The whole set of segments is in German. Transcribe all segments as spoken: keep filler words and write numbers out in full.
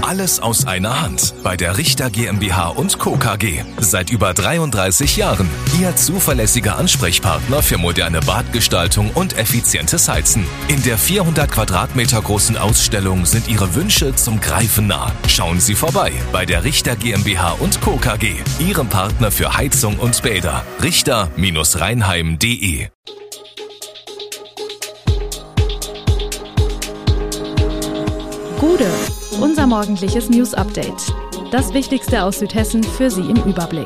Alles aus einer Hand bei der Richter GmbH und Co. KG. Seit über dreiunddreißig Jahren Ihr zuverlässiger Ansprechpartner für moderne Badgestaltung und effizientes Heizen. In der vierhundert Quadratmeter großen Ausstellung sind Ihre Wünsche zum Greifen nah. Schauen Sie vorbei bei der Richter GmbH und Co. KG, Ihrem Partner für Heizung und Bäder. Richter Rheinheim punkt de. Gude, unser morgendliches News-Update. Das Wichtigste aus Südhessen für Sie im Überblick.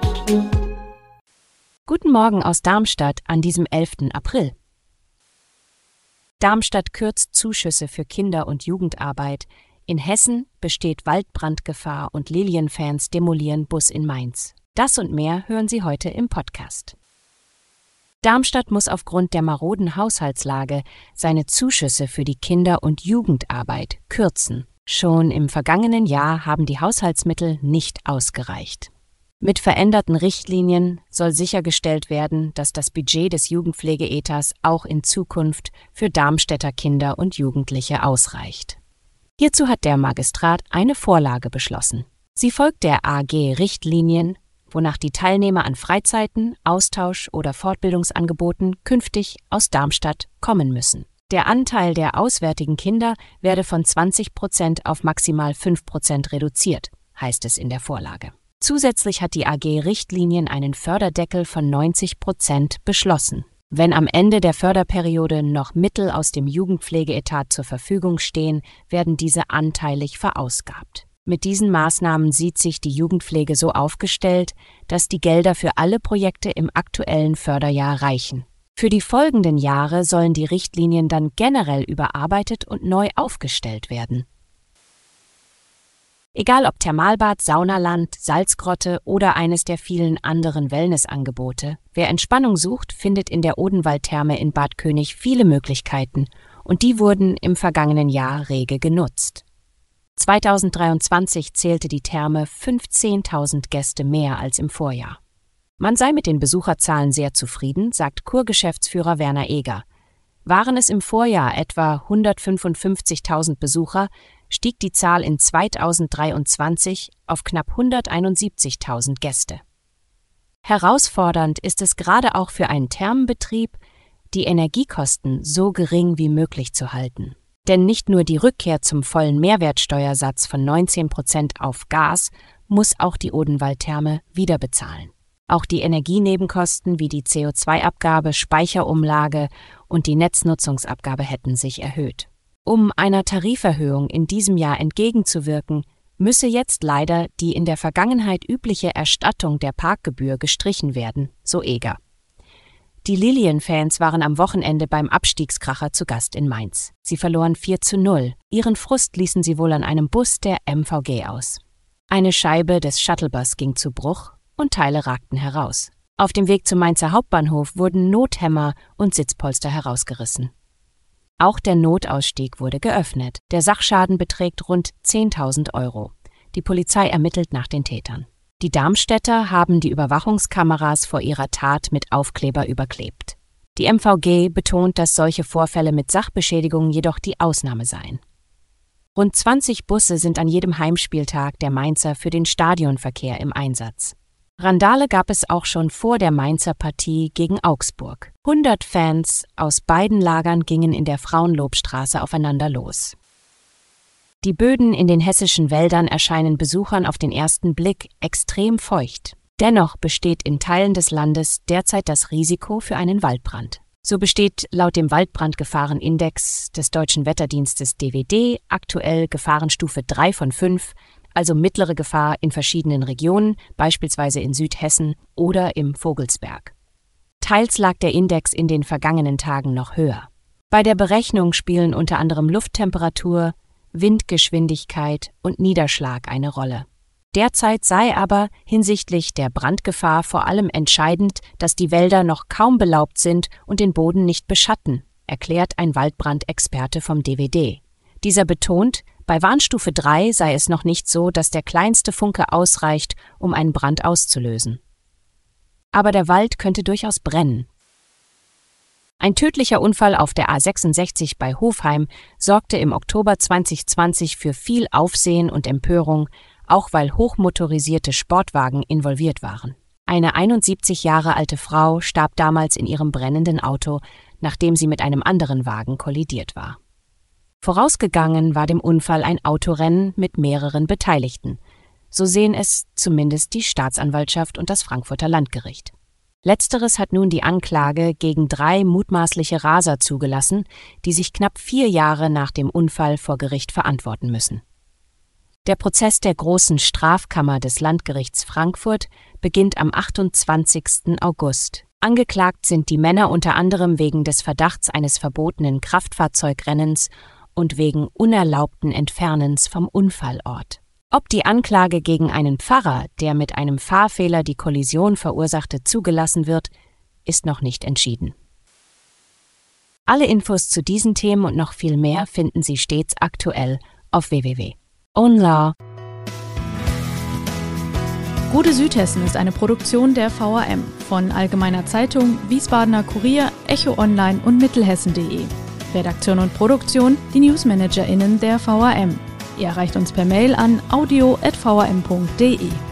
Guten Morgen aus Darmstadt an diesem elften April. Darmstadt kürzt Zuschüsse für Kinder- und Jugendarbeit. In Hessen besteht Waldbrandgefahr und Lilienfans demolieren Bus in Mainz. Das und mehr hören Sie heute im Podcast. Darmstadt muss aufgrund der maroden Haushaltslage seine Zuschüsse für die Kinder- und Jugendarbeit kürzen. Schon im vergangenen Jahr haben die Haushaltsmittel nicht ausgereicht. Mit veränderten Richtlinien soll sichergestellt werden, dass das Budget des Jugendpflegeetats auch in Zukunft für Darmstädter Kinder und Jugendliche ausreicht. Hierzu hat der Magistrat eine Vorlage beschlossen. Sie folgt der A G-Richtlinien, wonach die Teilnehmer an Freizeiten, Austausch- oder Fortbildungsangeboten künftig aus Darmstadt kommen müssen. Der Anteil der auswärtigen Kinder werde von zwanzig Prozent auf maximal fünf Prozent reduziert, heißt es in der Vorlage. Zusätzlich hat die A G-Richtlinien einen Förderdeckel von neunzig Prozent beschlossen. Wenn am Ende der Förderperiode noch Mittel aus dem Jugendpflegeetat zur Verfügung stehen, werden diese anteilig verausgabt. Mit diesen Maßnahmen sieht sich die Jugendpflege so aufgestellt, dass die Gelder für alle Projekte im aktuellen Förderjahr reichen. Für die folgenden Jahre sollen die Richtlinien dann generell überarbeitet und neu aufgestellt werden. Egal ob Thermalbad, Saunaland, Salzgrotte oder eines der vielen anderen Wellnessangebote, wer Entspannung sucht, findet in der Odenwaldtherme in Bad König viele Möglichkeiten und die wurden im vergangenen Jahr rege genutzt. zweitausenddreiundzwanzig zählte die Therme fünfzehntausend Gäste mehr als im Vorjahr. Man sei mit den Besucherzahlen sehr zufrieden, sagt Kurgeschäftsführer Werner Eger. Waren es im Vorjahr etwa hundertfünfundfünfzigtausend Besucher, stieg die Zahl in zweitausenddreiundzwanzig auf knapp hunderteinundsiebzigtausend Gäste. Herausfordernd ist es gerade auch für einen Thermenbetrieb, die Energiekosten so gering wie möglich zu halten. Denn nicht nur die Rückkehr zum vollen Mehrwertsteuersatz von neunzehn Prozent auf Gas muss auch die Odenwaldtherme wieder bezahlen. Auch die Energienebenkosten wie die C O zwei Abgabe, Speicherumlage und die Netznutzungsabgabe hätten sich erhöht. Um einer Tariferhöhung in diesem Jahr entgegenzuwirken, müsse jetzt leider die in der Vergangenheit übliche Erstattung der Parkgebühr gestrichen werden, so Eger. Die Lilienfans waren am Wochenende beim Abstiegskracher zu Gast in Mainz. Sie verloren vier zu null. Ihren Frust ließen sie wohl an einem Bus der M V G aus. Eine Scheibe des Shuttlebus ging zu Bruch und Teile ragten heraus. Auf dem Weg zum Mainzer Hauptbahnhof wurden Nothämmer und Sitzpolster herausgerissen. Auch der Notausstieg wurde geöffnet. Der Sachschaden beträgt rund zehntausend Euro. Die Polizei ermittelt nach den Tätern. Die Darmstädter haben die Überwachungskameras vor ihrer Tat mit Aufkleber überklebt. Die M V G betont, dass solche Vorfälle mit Sachbeschädigungen jedoch die Ausnahme seien. Rund zwanzig Busse sind an jedem Heimspieltag der Mainzer für den Stadionverkehr im Einsatz. Randale gab es auch schon vor der Mainzer Partie gegen Augsburg. hundert Fans aus beiden Lagern gingen in der Frauenlobstraße aufeinander los. Die Böden in den hessischen Wäldern erscheinen Besuchern auf den ersten Blick extrem feucht. Dennoch besteht in Teilen des Landes derzeit das Risiko für einen Waldbrand. So besteht laut dem Waldbrandgefahrenindex des Deutschen Wetterdienstes D W D aktuell Gefahrenstufe drei von fünf, also mittlere Gefahr in verschiedenen Regionen, beispielsweise in Südhessen oder im Vogelsberg. Teils lag der Index in den vergangenen Tagen noch höher. Bei der Berechnung spielen unter anderem Lufttemperatur, Windgeschwindigkeit und Niederschlag eine Rolle. Derzeit sei aber hinsichtlich der Brandgefahr vor allem entscheidend, dass die Wälder noch kaum belaubt sind und den Boden nicht beschatten, erklärt ein Waldbrandexperte vom D W D. Dieser betont, bei Warnstufe drei sei es noch nicht so, dass der kleinste Funke ausreicht, um einen Brand auszulösen. Aber der Wald könnte durchaus brennen. Ein tödlicher Unfall auf der A sechsundsechzig bei Hofheim sorgte im Oktober zweitausendzwanzig für viel Aufsehen und Empörung, auch weil hochmotorisierte Sportwagen involviert waren. Eine einundsiebzig Jahre alte Frau starb damals in ihrem brennenden Auto, nachdem sie mit einem anderen Wagen kollidiert war. Vorausgegangen war dem Unfall ein Autorennen mit mehreren Beteiligten. So sehen es zumindest die Staatsanwaltschaft und das Frankfurter Landgericht. Letzteres hat nun die Anklage gegen drei mutmaßliche Raser zugelassen, die sich knapp vier Jahre nach dem Unfall vor Gericht verantworten müssen. Der Prozess der Großen Strafkammer des Landgerichts Frankfurt beginnt am achtundzwanzigsten August. Angeklagt sind die Männer unter anderem wegen des Verdachts eines verbotenen Kraftfahrzeugrennens und wegen unerlaubten Entfernens vom Unfallort. Ob die Anklage gegen einen Pfarrer, der mit einem Fahrfehler die Kollision verursachte, zugelassen wird, ist noch nicht entschieden. Alle Infos zu diesen Themen und noch viel mehr finden Sie stets aktuell auf w w w punkt ownlaw punkt de. Gute Südhessen ist eine Produktion der V A M von Allgemeiner Zeitung, Wiesbadener Kurier, Echo Online und Mittelhessen punkt de. Redaktion und Produktion, die NewsmanagerInnen der V A M. Ihr erreicht uns per Mail an audio at v a m punkt de.